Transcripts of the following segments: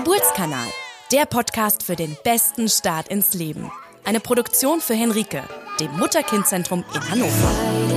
Geburtskanal, der Podcast für den besten Start ins Leben. Eine Produktion für Henrike, dem Mutter-Kind-Zentrum in Hannover.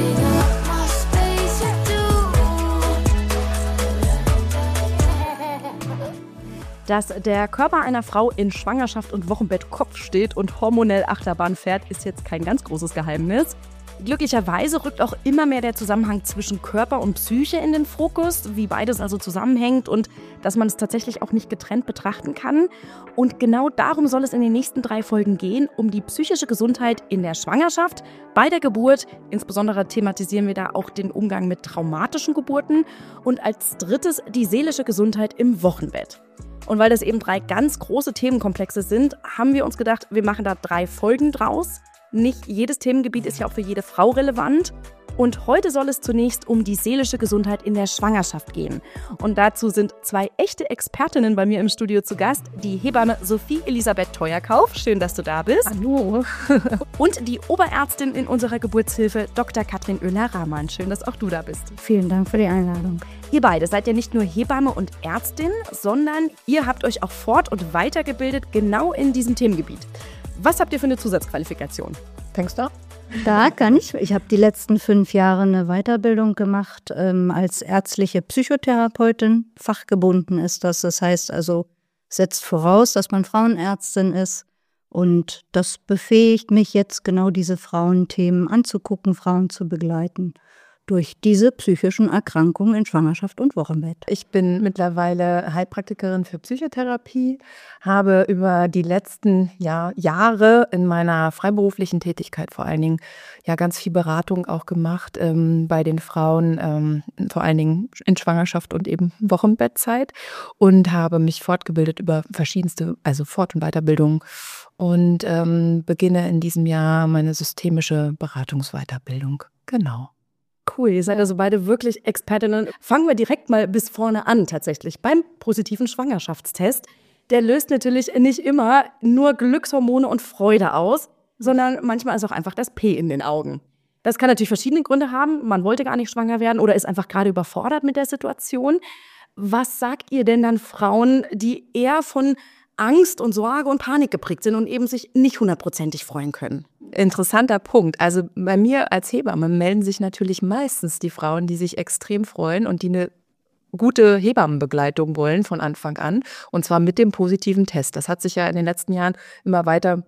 Dass der Körper einer Frau in Schwangerschaft und Wochenbett Kopf steht und hormonell Achterbahn fährt, ist jetzt kein ganz großes Geheimnis. Glücklicherweise rückt auch immer mehr der Zusammenhang zwischen Körper und Psyche in den Fokus, wie beides also zusammenhängt und dass man es tatsächlich auch nicht getrennt betrachten kann. Und genau darum soll es in den nächsten 3 Folgen gehen, um die psychische Gesundheit in der Schwangerschaft, bei der Geburt. Insbesondere thematisieren wir da auch den Umgang mit traumatischen Geburten und als drittes die seelische Gesundheit im Wochenbett. Und weil das eben 3 ganz große Themenkomplexe sind, haben wir uns gedacht, wir machen da 3 Folgen draus. Nicht jedes Themengebiet ist ja auch für jede Frau relevant. Und heute soll es zunächst um die seelische Gesundheit in der Schwangerschaft gehen. Und dazu sind 2 echte Expertinnen bei mir im Studio zu Gast. Die Hebamme Sophie Elisabeth Teuerkauf, schön, dass du da bist. Hallo. Und die Oberärztin in unserer Geburtshilfe, Dr. Katrin Oehler-Rahmann. Schön, dass auch du da bist. Vielen Dank für die Einladung. Ihr beide seid ja nicht nur Hebamme und Ärztin, sondern ihr habt euch auch fort- und weitergebildet genau in diesem Themengebiet. Was habt ihr für eine Zusatzqualifikation? Fängst du? Da kann ich. Ich habe die letzten 5 Jahre eine Weiterbildung gemacht als ärztliche Psychotherapeutin. Fachgebunden ist das. Das heißt also, setzt voraus, dass man Frauenärztin ist. Und das befähigt mich jetzt, genau diese Frauenthemen anzugucken, Frauen zu begleiten durch diese psychischen Erkrankungen in Schwangerschaft und Wochenbett. Ich bin mittlerweile Heilpraktikerin für Psychotherapie, habe über die letzten Jahre in meiner freiberuflichen Tätigkeit vor allen Dingen ganz viel Beratung auch gemacht bei den Frauen, vor allen Dingen in Schwangerschaft und eben Wochenbettzeit und habe mich fortgebildet über verschiedenste, also Fort- und Weiterbildung und beginne in diesem Jahr meine systemische Beratungsweiterbildung. Genau. Cool, ihr seid also beide wirklich Expertinnen. Fangen wir direkt mal bis vorne an tatsächlich. Beim positiven Schwangerschaftstest, der löst natürlich nicht immer nur Glückshormone und Freude aus, sondern manchmal ist auch einfach das P in den Augen. Das kann natürlich verschiedene Gründe haben. Man wollte gar nicht schwanger werden oder ist einfach gerade überfordert mit der Situation. Was sagt ihr denn dann Frauen, die eher von Angst und Sorge und Panik geprägt sind und eben sich nicht 100%ig freuen können? Interessanter Punkt. Also bei mir als Hebamme melden sich natürlich meistens die Frauen, die sich extrem freuen und die eine gute Hebammenbegleitung wollen von Anfang an. Und zwar mit dem positiven Test. Das hat sich ja in den letzten Jahren immer weiter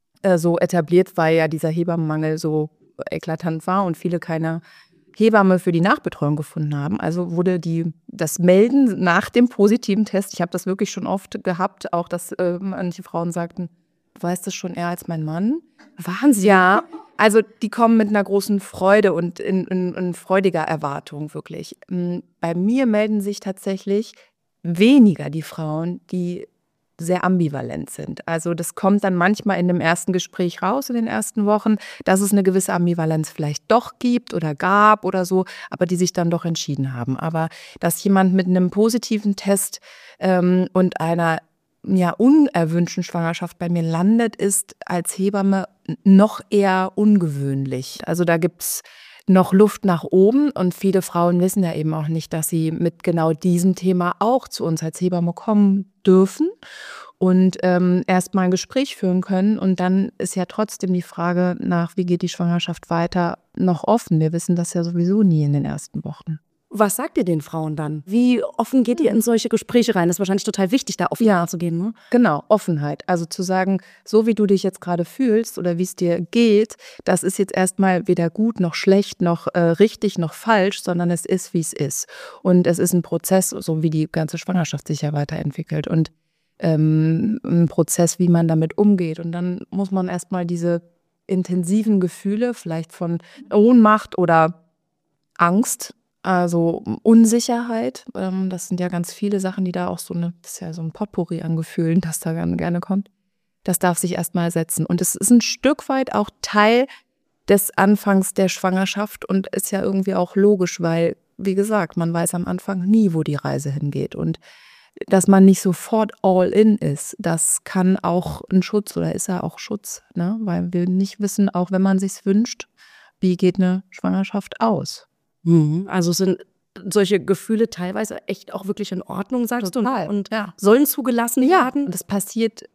so etabliert, weil ja dieser Hebammenmangel so eklatant war und viele keine Hebamme für die Nachbetreuung gefunden haben. Also wurde das Melden nach dem positiven Test, ich habe das wirklich schon oft gehabt, auch dass manche Frauen sagten, du weißt es schon eher als mein Mann. Wahnsinn. Ja, also die kommen mit einer großen Freude und in freudiger Erwartung wirklich. Bei mir melden sich tatsächlich weniger die Frauen, die sehr ambivalent sind. Also das kommt dann manchmal in dem ersten Gespräch raus, in den ersten Wochen, dass es eine gewisse Ambivalenz vielleicht doch gibt oder gab oder so, aber die sich dann doch entschieden haben. Aber dass jemand mit einem positiven Test und einer unerwünschten Schwangerschaft bei mir landet, ist als Hebamme noch eher ungewöhnlich. Also da gibt's noch Luft nach oben und viele Frauen wissen ja eben auch nicht, dass sie mit genau diesem Thema auch zu uns als Hebamme kommen dürfen und erst mal ein Gespräch führen können. Und dann ist ja trotzdem die Frage nach, wie geht die Schwangerschaft weiter, noch offen. Wir wissen das ja sowieso nie in den ersten Wochen. Was sagt ihr den Frauen dann? Wie offen geht ihr in solche Gespräche rein? Das ist wahrscheinlich total wichtig, da offen zu gehen, ne? Genau, Offenheit. Also zu sagen, so wie du dich jetzt gerade fühlst oder wie es dir geht, das ist jetzt erstmal weder gut noch schlecht noch richtig noch falsch, sondern es ist, wie es ist. Und es ist ein Prozess, so wie die ganze Schwangerschaft sich ja weiterentwickelt und ein Prozess, wie man damit umgeht. Und dann muss man erstmal diese intensiven Gefühle, vielleicht von Ohnmacht oder Angst, also Unsicherheit, das sind ja ganz viele Sachen, die da auch das ist ja so ein Potpourri an Gefühlen, das da gerne kommt. Das darf sich erstmal setzen. Und es ist ein Stück weit auch Teil des Anfangs der Schwangerschaft und ist ja irgendwie auch logisch, weil, wie gesagt, man weiß am Anfang nie, wo die Reise hingeht. Und dass man nicht sofort all in ist, das kann auch ein Schutz oder ist ja auch Schutz, ne? Weil wir nicht wissen, auch wenn man sich's wünscht, wie geht eine Schwangerschaft aus. Also es sind solche Gefühle teilweise echt auch wirklich in Ordnung, sagst Total, du, und ja. sollen zugelassen werden? Das passiert,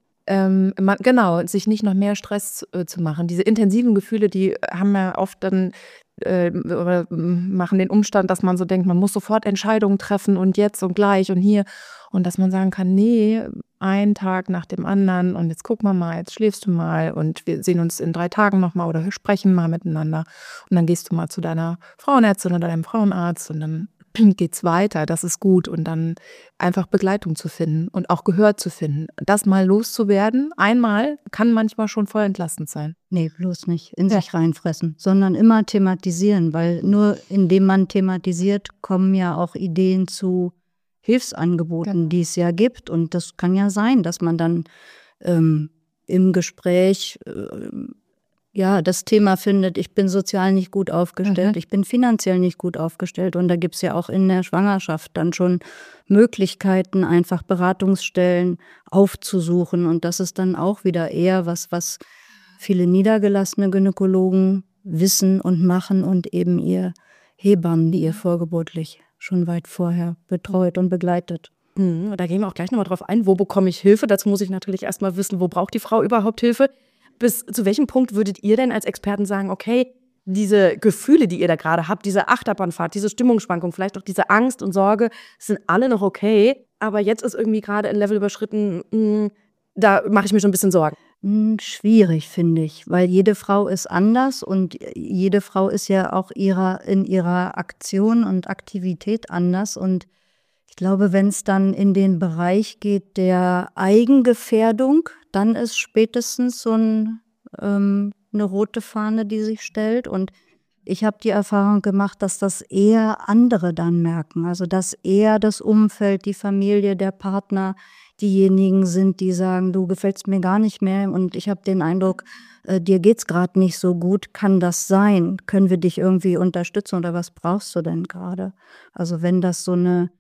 sich nicht noch mehr Stress zu machen. Diese intensiven Gefühle, die haben ja oft dann oder machen den Umstand, dass man so denkt, man muss sofort Entscheidungen treffen und jetzt und gleich und hier. Und dass man sagen kann, nee, einen Tag nach dem anderen und jetzt guck mal, jetzt schläfst du mal und wir sehen uns in 3 Tagen nochmal oder wir sprechen mal miteinander. Und dann gehst du mal zu deiner Frauenärztin oder deinem Frauenarzt und dann geht's weiter, das ist gut. Und dann einfach Begleitung zu finden und auch Gehör zu finden. Das mal loszuwerden, einmal, kann manchmal schon voll entlastend sein. Nee, bloß nicht in sich reinfressen, sondern immer thematisieren, weil nur indem man thematisiert, kommen ja auch Ideen zu Hilfsangeboten, die es ja gibt. Und das kann ja sein, dass man dann im Gespräch das Thema findet, ich bin sozial nicht gut aufgestellt, ich bin finanziell nicht gut aufgestellt. Und da gibt es ja auch in der Schwangerschaft dann schon Möglichkeiten, einfach Beratungsstellen aufzusuchen. Und das ist dann auch wieder eher was viele niedergelassene Gynäkologen wissen und machen und eben ihr Hebammen, die ihr vorgeburtlich schon weit vorher betreut und begleitet. Da gehen wir auch gleich nochmal drauf ein, wo bekomme ich Hilfe? Dazu muss ich natürlich erstmal wissen, wo braucht die Frau überhaupt Hilfe? Bis zu welchem Punkt würdet ihr denn als Experten sagen, okay, diese Gefühle, die ihr da gerade habt, diese Achterbahnfahrt, diese Stimmungsschwankung, vielleicht auch diese Angst und Sorge, sind alle noch okay, aber jetzt ist irgendwie gerade ein Level überschritten, da mache ich mir schon ein bisschen Sorgen. Schwierig, finde ich, weil jede Frau ist anders und jede Frau ist ja auch in ihrer Aktion und Aktivität anders. Und ich glaube, wenn es dann in den Bereich geht der Eigengefährdung, dann ist spätestens so eine rote Fahne, die sich stellt. Und ich habe die Erfahrung gemacht, dass das eher andere dann merken. Also dass eher das Umfeld, die Familie, der Partner diejenigen sind, die sagen, du gefällst mir gar nicht mehr und ich habe den Eindruck, dir geht's gerade nicht so gut. Kann das sein? Können wir dich irgendwie unterstützen oder was brauchst du denn gerade? Also wenn das so eine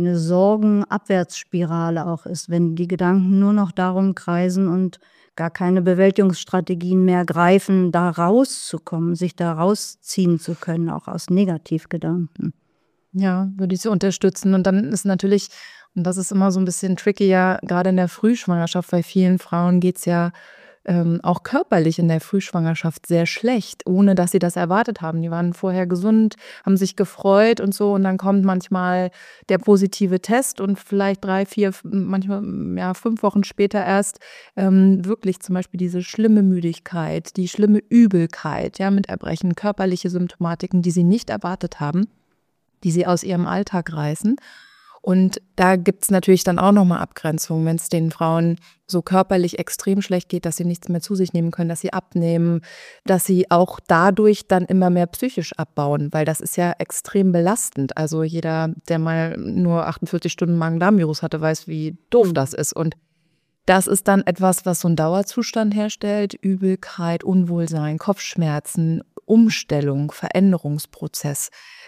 Sorgenabwärtsspirale auch ist, wenn die Gedanken nur noch darum kreisen und gar keine Bewältigungsstrategien mehr greifen, da rauszukommen, sich da rausziehen zu können, auch aus Negativgedanken. Ja, würde ich so unterstützen. Und dann ist natürlich, und das ist immer so ein bisschen tricky, ja, gerade in der Frühschwangerschaft, bei vielen Frauen geht es ja auch körperlich in der Frühschwangerschaft sehr schlecht, ohne dass sie das erwartet haben. Die waren vorher gesund, haben sich gefreut und so. Und dann kommt manchmal der positive Test und vielleicht 3, 4, manchmal 5 Wochen später erst wirklich zum Beispiel diese schlimme Müdigkeit, die schlimme Übelkeit, ja, mit Erbrechen, körperliche Symptomatiken, die sie nicht erwartet haben, die sie aus ihrem Alltag reißen. Und da gibt es natürlich dann auch nochmal Abgrenzungen, wenn es den Frauen so körperlich extrem schlecht geht, dass sie nichts mehr zu sich nehmen können, dass sie abnehmen, dass sie auch dadurch dann immer mehr psychisch abbauen, weil das ist ja extrem belastend. Also jeder, der mal nur 48 Stunden Magen-Darm-Virus hatte, weiß, wie doof das ist. Und das ist dann etwas, was so einen Dauerzustand herstellt, Übelkeit, Unwohlsein, Kopfschmerzen, Umstellung, Veränderungsprozess,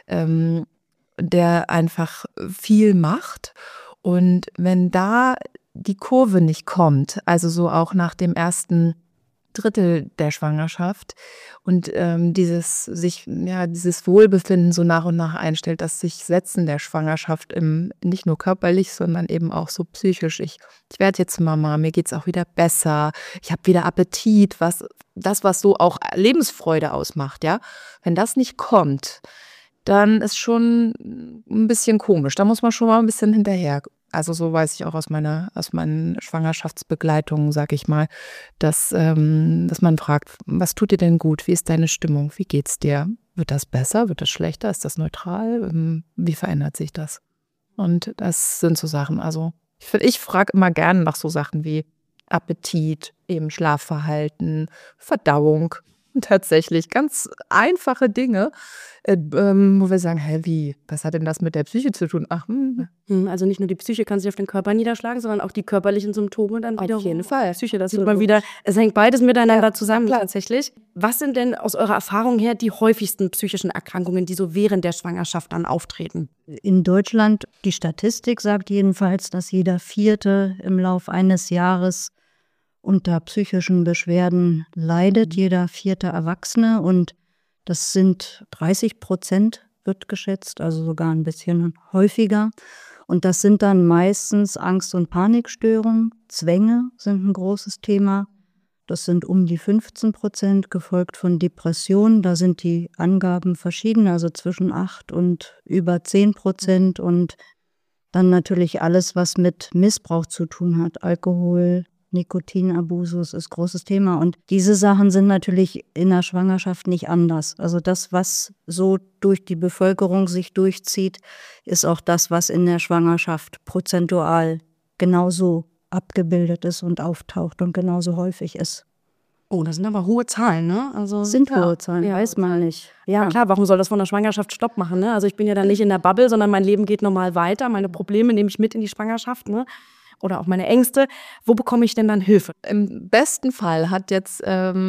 der einfach viel macht. Und wenn da die Kurve nicht kommt, also so auch nach dem ersten Drittel der Schwangerschaft und dieses Wohlbefinden so nach und nach einstellt, das sich Setzen der Schwangerschaft nicht nur körperlich, sondern eben auch so psychisch. Ich werde jetzt Mama, mir geht's auch wieder besser, ich habe wieder Appetit, was so auch Lebensfreude ausmacht, ja. Wenn das nicht kommt, dann ist schon ein bisschen komisch. Da muss man schon mal ein bisschen hinterher. Also so weiß ich auch aus meinen Schwangerschaftsbegleitungen, sag ich mal, dass man fragt, was tut dir denn gut? Wie ist deine Stimmung? Wie geht's dir? Wird das besser? Wird das schlechter? Ist das neutral? Wie verändert sich das? Und das sind so Sachen. Also ich frage immer gerne nach so Sachen wie Appetit, eben Schlafverhalten, Verdauung. Tatsächlich ganz einfache Dinge, wo wir sagen, was hat denn das mit der Psyche zu tun? Also nicht nur die Psyche kann sich auf den Körper niederschlagen, sondern auch die körperlichen Symptome dann wieder. Auf jeden Fall. Psyche, das sieht man wieder. Es hängt beides miteinander zusammen klar. tatsächlich. Was sind denn aus eurer Erfahrung her die häufigsten psychischen Erkrankungen, die so während der Schwangerschaft dann auftreten? In Deutschland, die Statistik sagt jedenfalls, dass jeder Vierte im Lauf eines Jahres unter psychischen Beschwerden leidet, jeder 4. Erwachsene. Und das sind 30% wird geschätzt, also sogar ein bisschen häufiger. Und das sind dann meistens Angst- und Panikstörungen. Zwänge sind ein großes Thema. Das sind um die 15%, gefolgt von Depressionen. Da sind die Angaben verschieden, also zwischen 8 und über 10%. Und dann natürlich alles, was mit Missbrauch zu tun hat. Alkohol, Nikotinabusus ist großes Thema. Und diese Sachen sind natürlich in der Schwangerschaft nicht anders. Also das, was so durch die Bevölkerung sich durchzieht, ist auch das, was in der Schwangerschaft prozentual genauso abgebildet ist und auftaucht und genauso häufig ist. Oh, das sind aber hohe Zahlen, ne? Also, Sind hohe Zahlen, weiß man nicht. Ja, klar, warum soll das von der Schwangerschaft Stopp machen, ne? Also ich bin ja dann nicht in der Bubble, sondern mein Leben geht normal weiter. Meine Probleme nehme ich mit in die Schwangerschaft, ne? Oder auch meine Ängste. Wo bekomme ich denn dann Hilfe? Im besten Fall hat jetzt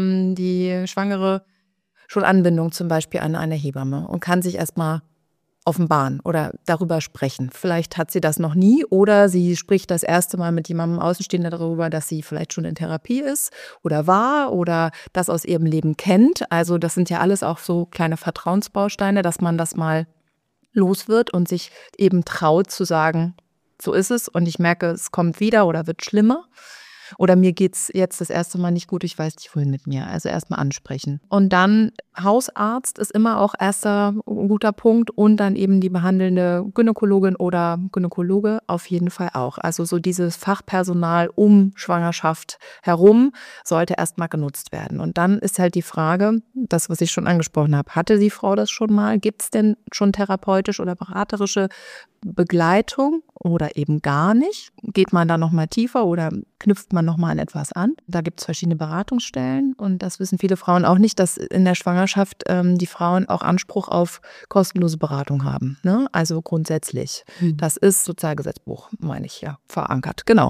die Schwangere schon Anbindung zum Beispiel an eine Hebamme und kann sich erstmal offenbaren oder darüber sprechen. Vielleicht hat sie das noch nie oder sie spricht das erste Mal mit jemandem Außenstehender darüber, dass sie vielleicht schon in Therapie ist oder war oder das aus ihrem Leben kennt. Also das sind ja alles auch so kleine Vertrauensbausteine, dass man das mal los wird und sich eben traut zu sagen, so ist es und ich merke, es kommt wieder oder wird schlimmer. Oder mir geht's jetzt das erste Mal nicht gut, ich weiß nicht, wohin mit mir. Also erstmal ansprechen. Und dann Hausarzt ist immer auch erster guter Punkt und dann eben die behandelnde Gynäkologin oder Gynäkologe auf jeden Fall auch. Also so dieses Fachpersonal um Schwangerschaft herum sollte erstmal genutzt werden. Und dann ist halt die Frage, das, was ich schon angesprochen habe, hatte die Frau das schon mal? Gibt es denn schon therapeutische oder beraterische Begleitung oder eben gar nicht? Geht man da nochmal tiefer oder knüpft man nochmal an etwas an? Da gibt es verschiedene Beratungsstellen und das wissen viele Frauen auch nicht, dass in der Schwangerschaft die Frauen auch Anspruch auf kostenlose Beratung haben. Ne? Also grundsätzlich. Das ist Sozialgesetzbuch, meine ich, ja, verankert. Genau.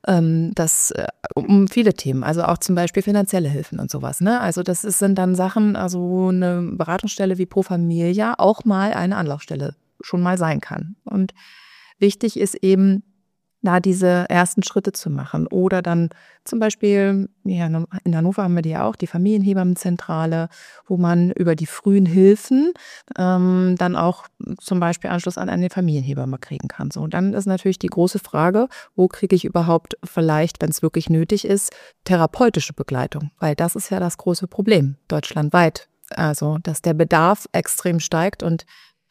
Das um viele Themen, also auch zum Beispiel finanzielle Hilfen und sowas. Ne? Also das sind dann Sachen, also eine Beratungsstelle wie Pro Familia auch mal eine Anlaufstelle schon mal sein kann. Und wichtig ist eben, da diese ersten Schritte zu machen. Oder dann zum Beispiel, ja, in Hannover haben wir die ja auch, die Familienhebammenzentrale, wo man über die frühen Hilfen dann auch zum Beispiel Anschluss an eine Familienhebamme kriegen kann. So, und dann ist natürlich die große Frage, wo kriege ich überhaupt vielleicht, wenn es wirklich nötig ist, therapeutische Begleitung? Weil das ist ja das große Problem deutschlandweit. Also, dass der Bedarf extrem steigt und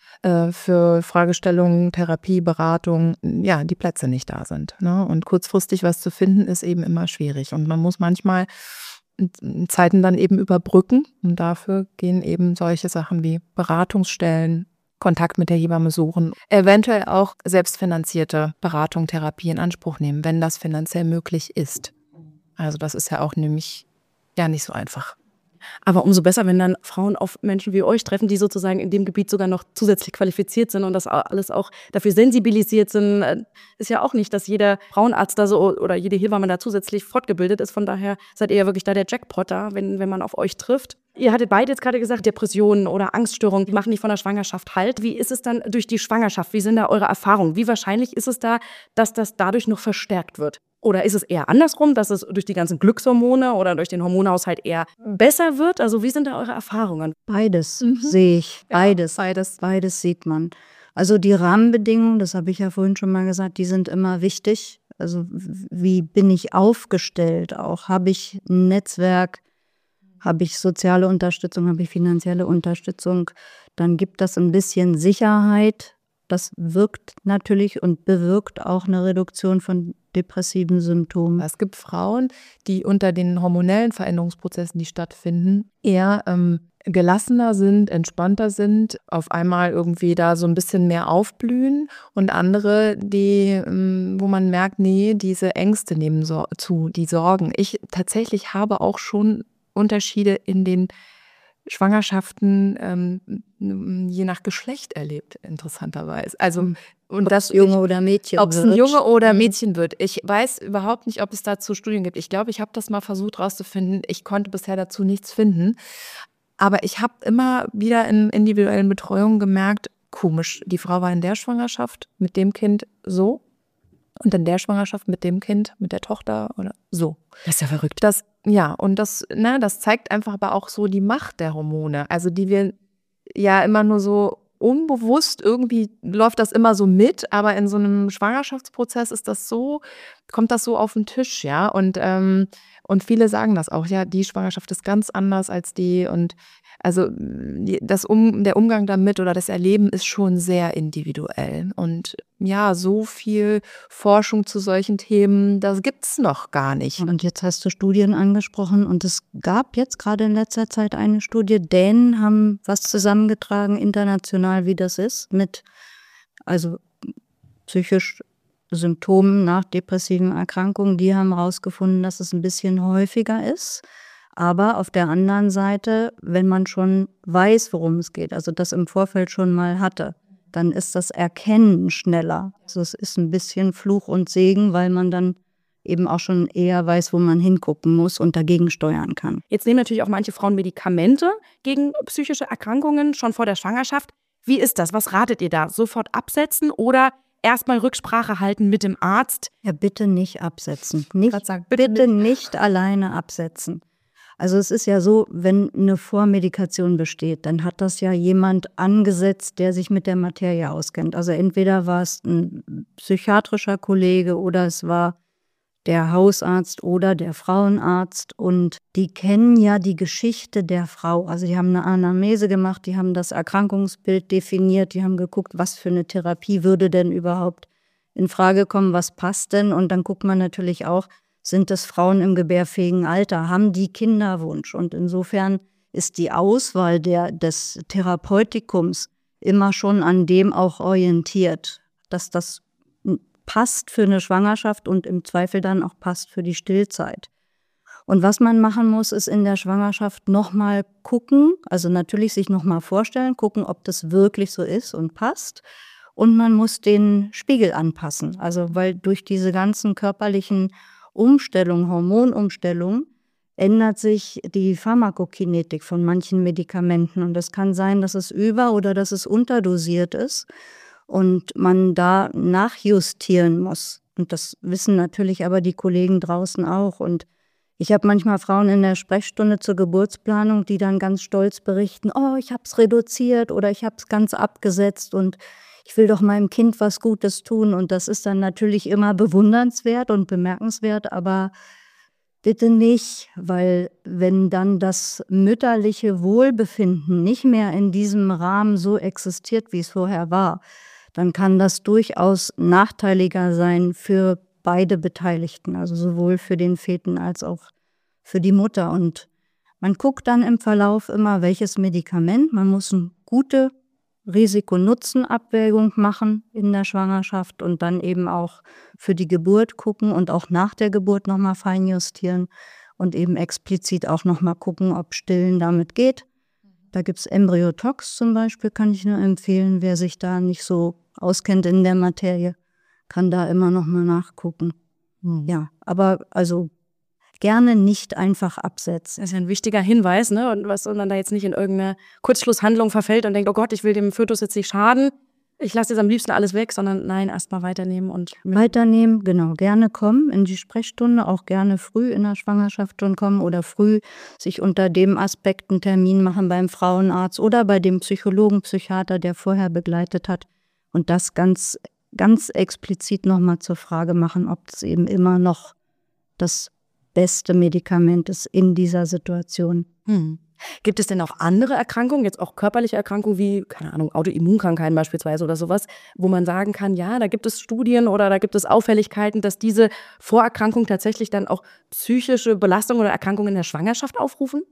für Fragestellungen, Therapie, Beratung, ja, die Plätze nicht da sind. Ne? Und kurzfristig was zu finden, ist eben immer schwierig. Und man muss manchmal Zeiten dann eben überbrücken. Und dafür gehen eben solche Sachen wie Beratungsstellen, Kontakt mit der Hebamme suchen, eventuell auch selbstfinanzierte Beratung, Therapie in Anspruch nehmen, wenn das finanziell möglich ist. Also das ist ja auch nämlich ja nicht so einfach. Aber umso besser, wenn dann Frauen auf Menschen wie euch treffen, die sozusagen in dem Gebiet sogar noch zusätzlich qualifiziert sind und das alles auch dafür sensibilisiert sind. Ist ja auch nicht, dass jeder Frauenarzt da so oder jede Hebamme da zusätzlich fortgebildet ist. Von daher seid ihr ja wirklich da der Jackpot da, wenn man auf euch trifft. Ihr hattet beide jetzt gerade gesagt, Depressionen oder Angststörungen, die machen nicht von der Schwangerschaft halt. Wie ist es dann durch die Schwangerschaft? Wie sind da eure Erfahrungen? Wie wahrscheinlich ist es da, dass das dadurch noch verstärkt wird? Oder ist es eher andersrum, dass es durch die ganzen Glückshormone oder durch den Hormonhaushalt eher besser wird? Also wie sind da eure Erfahrungen? Beides sehe ich. Beides sieht man. Also die Rahmenbedingungen, das habe ich ja vorhin schon mal gesagt, die sind immer wichtig. Also wie bin ich aufgestellt auch? Habe ich ein Netzwerk? Habe ich soziale Unterstützung? Habe ich finanzielle Unterstützung? Dann gibt das ein bisschen Sicherheit. Das wirkt natürlich und bewirkt auch eine Reduktion von depressiven Symptomen. Es gibt Frauen, die unter den hormonellen Veränderungsprozessen, die stattfinden, eher gelassener sind, entspannter sind, auf einmal irgendwie da so ein bisschen mehr aufblühen und andere, die, wo man merkt, nee, diese Ängste nehmen zu, die Sorgen. Ich tatsächlich habe auch schon Unterschiede in den Schwangerschaften je nach Geschlecht erlebt, interessanterweise. Also und das Junge oder Mädchen ob es ein Junge oder Mädchen wird. Ich weiß überhaupt nicht, ob es dazu Studien gibt. Ich glaube, ich habe das mal versucht rauszufinden. Ich konnte bisher dazu nichts finden. Aber ich habe immer wieder in individuellen Betreuungen gemerkt, komisch, die Frau war in der Schwangerschaft mit dem Kind so und in der Schwangerschaft mit dem Kind, mit der Tochter oder so. Das ist ja verrückt. Das zeigt einfach aber auch so die Macht der Hormone. Also die wir ja immer nur so unbewusst irgendwie läuft das immer so mit, aber in so einem Schwangerschaftsprozess kommt das so auf den Tisch, ja. Und viele sagen das auch, ja, die Schwangerschaft ist ganz anders als die. Und also der Umgang damit oder das Erleben ist schon sehr individuell. Und ja, so viel Forschung zu solchen Themen, das gibt's noch gar nicht. Und jetzt hast du Studien angesprochen und es gab jetzt gerade in letzter Zeit eine Studie. Dänen haben was zusammengetragen international, wie das ist, mit also psychisch Symptomen nach depressiven Erkrankungen. Die haben herausgefunden, dass es ein bisschen häufiger ist. Aber auf der anderen Seite, wenn man schon weiß, worum es geht, also das im Vorfeld schon mal hatte, dann ist das Erkennen schneller. Also es ist ein bisschen Fluch und Segen, weil man dann eben auch schon eher weiß, wo man hingucken muss und dagegen steuern kann. Jetzt nehmen natürlich auch manche Frauen Medikamente gegen psychische Erkrankungen schon vor der Schwangerschaft. Wie ist das? Was ratet ihr da? Sofort absetzen oder erstmal Rücksprache halten mit dem Arzt? Ja, bitte nicht absetzen. Bitte nicht alleine absetzen. Also es ist ja so, wenn eine Vormedikation besteht, dann hat das ja jemand angesetzt, der sich mit der Materie auskennt. Also entweder war es ein psychiatrischer Kollege oder es war der Hausarzt oder der Frauenarzt. Und die kennen ja die Geschichte der Frau. Also die haben eine Anamnese gemacht, die haben das Erkrankungsbild definiert, die haben geguckt, was für eine Therapie würde denn überhaupt in Frage kommen, was passt denn? Und dann guckt man natürlich auch, sind das Frauen im gebärfähigen Alter? Haben die Kinderwunsch? Und insofern ist die Auswahl des Therapeutikums immer schon an dem auch orientiert, dass das passt für eine Schwangerschaft und im Zweifel dann auch passt für die Stillzeit. Und was man machen muss, ist in der Schwangerschaft nochmal gucken, also natürlich sich nochmal vorstellen, gucken, ob das wirklich so ist und passt. Und man muss den Spiegel anpassen, also weil durch diese ganzen körperlichen Umstellung, Hormonumstellung, ändert sich die Pharmakokinetik von manchen Medikamenten. Und es kann sein, dass es oder dass es unterdosiert ist und man da nachjustieren muss. Und das wissen natürlich aber die Kollegen draußen auch. Und ich habe manchmal Frauen in der Sprechstunde zur Geburtsplanung, die dann ganz stolz berichten, oh, ich habe es reduziert oder ich habe es ganz abgesetzt und ich will doch meinem Kind was Gutes tun. Und das ist dann natürlich immer bewundernswert und bemerkenswert, aber bitte nicht, weil wenn dann das mütterliche Wohlbefinden nicht mehr in diesem Rahmen so existiert, wie es vorher war, dann kann das durchaus nachteiliger sein für beide Beteiligten, also sowohl für den Feten als auch für die Mutter. Und man guckt dann im Verlauf immer, welches Medikament, man muss eine gute Risiko-Nutzen-Abwägung machen in der Schwangerschaft und dann eben auch für die Geburt gucken und auch nach der Geburt nochmal feinjustieren und eben explizit auch nochmal gucken, ob Stillen damit geht. Da gibt es Embryotox zum Beispiel, kann ich nur empfehlen. Wer sich da nicht so auskennt in der Materie, kann da immer nochmal nachgucken. Ja, aber also gerne nicht einfach absetzen. Das ist ja ein wichtiger Hinweis, ne? Und was, sondern da jetzt nicht in irgendeine Kurzschlusshandlung verfällt und denkt, oh Gott, ich will dem Fötus jetzt nicht schaden. Ich lasse jetzt am liebsten alles weg, sondern nein, erstmal weiternehmen und weiternehmen, genau. Gerne kommen in die Sprechstunde, auch gerne früh in der Schwangerschaft schon kommen oder früh sich unter dem Aspekt einen Termin machen beim Frauenarzt oder bei dem Psychologen, Psychiater, der vorher begleitet hat und das ganz, ganz explizit nochmal zur Frage machen, ob es eben immer noch das beste Medikament ist in dieser Situation. Gibt es denn auch andere Erkrankungen, jetzt auch körperliche Erkrankungen wie, keine Ahnung, Autoimmunkrankheiten beispielsweise oder sowas, wo man sagen kann, ja, da gibt es Studien oder da gibt es Auffälligkeiten, dass diese Vorerkrankungen tatsächlich dann auch psychische Belastungen oder Erkrankungen in der Schwangerschaft aufrufen?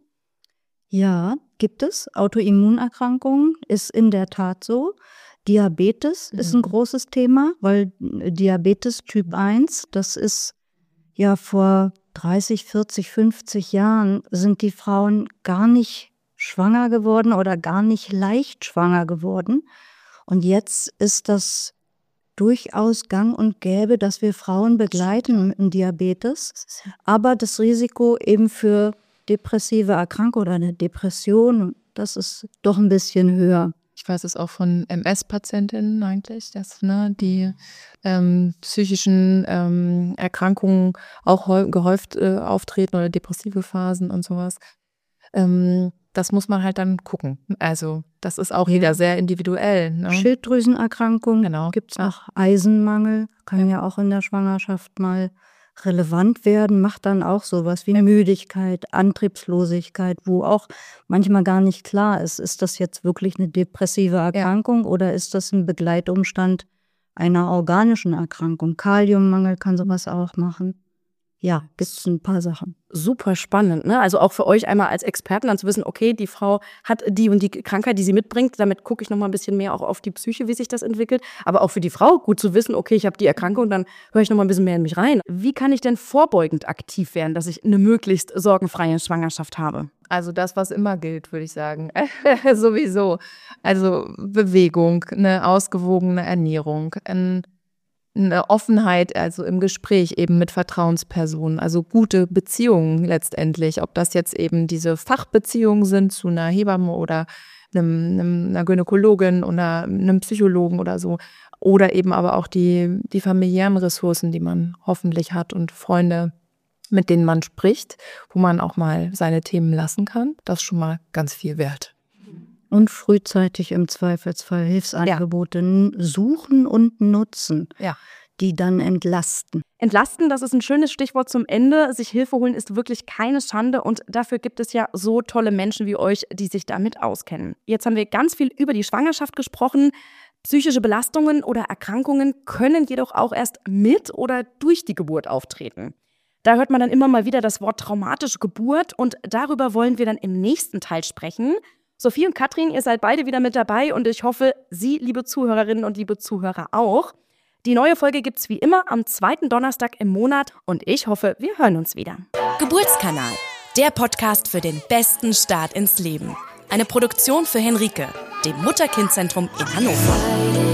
Ja, gibt es. Autoimmunerkrankungen ist in der Tat so. Diabetes ist ein großes Thema, weil Diabetes Typ 1, das ist ja vor 30, 40, 50 Jahren sind die Frauen gar nicht schwanger geworden oder gar nicht leicht schwanger geworden. Und jetzt ist das durchaus gang und gäbe, dass wir Frauen begleiten mit dem Diabetes. Aber das Risiko eben für depressive Erkrankung oder eine Depression, das ist doch ein bisschen höher. Ich weiß es auch von MS-Patientinnen eigentlich, dass die psychischen Erkrankungen auch gehäuft auftreten oder depressive Phasen und sowas. Das muss man halt dann gucken. Also das ist auch wieder sehr individuell. Ne? Schilddrüsenerkrankung, Genau. Gibt es auch Eisenmangel, kann ja auch in der Schwangerschaft mal relevant werden, macht dann auch sowas wie Müdigkeit, Antriebslosigkeit, wo auch manchmal gar nicht klar ist das jetzt wirklich eine depressive Erkrankung oder ist das ein Begleitumstand einer organischen Erkrankung? Kaliummangel kann sowas auch machen. Ja, gibt es ein paar Sachen. Super spannend, ne? Also auch für euch einmal als Experten dann zu wissen, okay, die Frau hat die und die Krankheit, die sie mitbringt. Damit gucke ich noch mal ein bisschen mehr auch auf die Psyche, wie sich das entwickelt. Aber auch für die Frau gut zu wissen, okay, ich habe die Erkrankung, dann höre ich noch mal ein bisschen mehr in mich rein. Wie kann ich denn vorbeugend aktiv werden, dass ich eine möglichst sorgenfreie Schwangerschaft habe? Also das, was immer gilt, würde ich sagen. Sowieso. Also Bewegung, eine ausgewogene Ernährung, eine Offenheit, also im Gespräch eben mit Vertrauenspersonen, also gute Beziehungen letztendlich, ob das jetzt eben diese Fachbeziehungen sind zu einer Hebamme oder einer Gynäkologin oder einem Psychologen oder so, oder eben aber auch die familiären Ressourcen, die man hoffentlich hat und Freunde, mit denen man spricht, wo man auch mal seine Themen lassen kann. Das ist schon mal ganz viel wert. Und frühzeitig im Zweifelsfall Hilfsangebote suchen und nutzen, die dann entlasten. Entlasten, das ist ein schönes Stichwort zum Ende. Sich Hilfe holen ist wirklich keine Schande und dafür gibt es ja so tolle Menschen wie euch, die sich damit auskennen. Jetzt haben wir ganz viel über die Schwangerschaft gesprochen. Psychische Belastungen oder Erkrankungen können jedoch auch erst mit oder durch die Geburt auftreten. Da hört man dann immer mal wieder das Wort traumatische Geburt und darüber wollen wir dann im nächsten Teil sprechen. Sophie und Katrin, ihr seid beide wieder mit dabei und ich hoffe, Sie, liebe Zuhörerinnen und liebe Zuhörer, auch. Die neue Folge gibt's wie immer am 2. Donnerstag im Monat und ich hoffe, wir hören uns wieder. Geburtskanal, der Podcast für den besten Start ins Leben. Eine Produktion für Henrike, dem Mutter-Kind-Zentrum in Hannover.